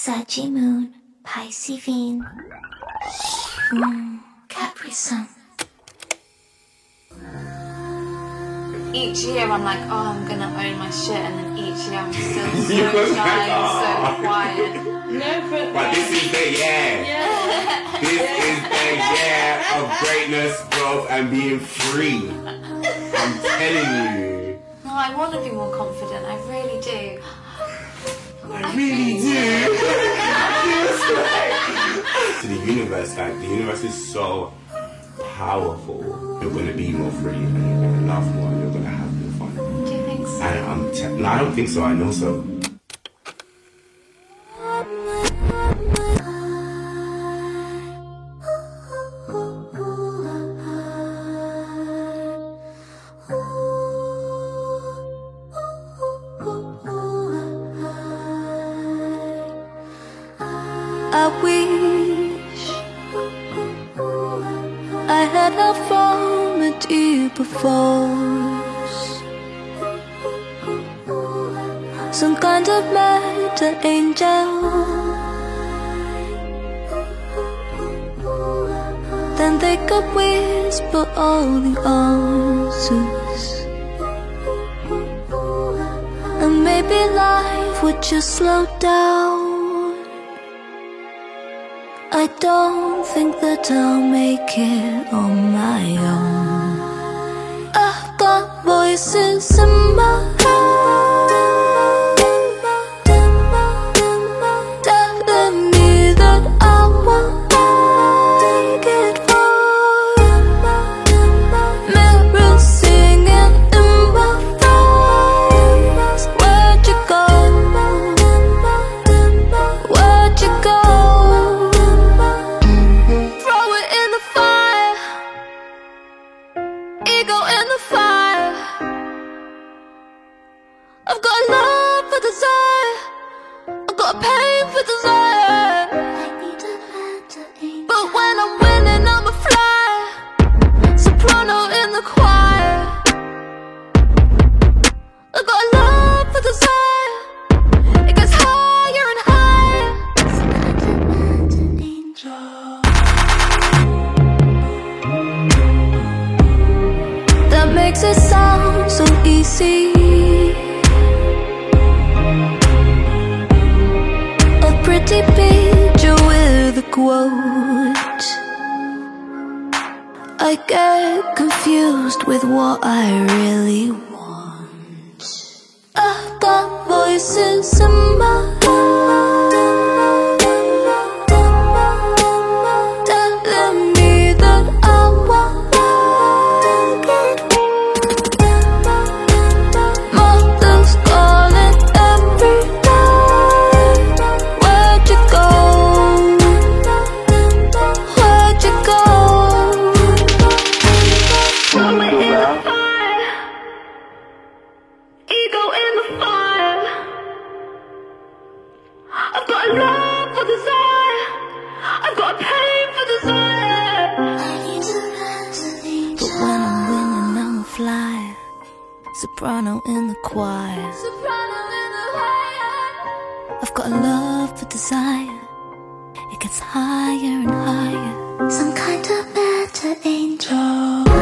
Saggy Moon, Pisces Veen, Capri Sun. Each year I'm like, oh, I'm gonna own my shit, and then each year I'm still so shy and so quiet. No, but this is the year. Yeah. This is the year of greatness, growth, and being free. I'm telling you. No, I want to be more confident. I really do. I really do. To the universe, like the universe is so powerful. You're gonna be more free, and you're gonna laugh more, and you're gonna have more fun. Do you think so? And no, I don't think so. I know so. I wish I had help from a deeper force, some kind of meta angel. Then they could whisper all the answers, and maybe life would just slow down. I don't think that I'll make it on my own. I've got voices in my head telling me that I won't make it far. Mirrors singing in my face. Where'd you go? Where'd you go? I've got love for desire, I've got pain for desire. I need a letter in. But when I'm winning, I'm a flyer, soprano in the choir. I've got love for desire, it gets higher and higher. Some kind of letter angel. That makes it sound so easy. Pretty picture with a quote. I get confused with what I really want. I've got voices in my head telling me that I won't make it. Mother's calling every day. Where'd you go? Throw it in the fire, ego in the fire. I've got love for desire, I've got pain for desire. I need a letter angel. But when I'm winning, I'm a flyer, soprano in the choir. I've got love for desire, it gets higher and higher. Some kind of better angel.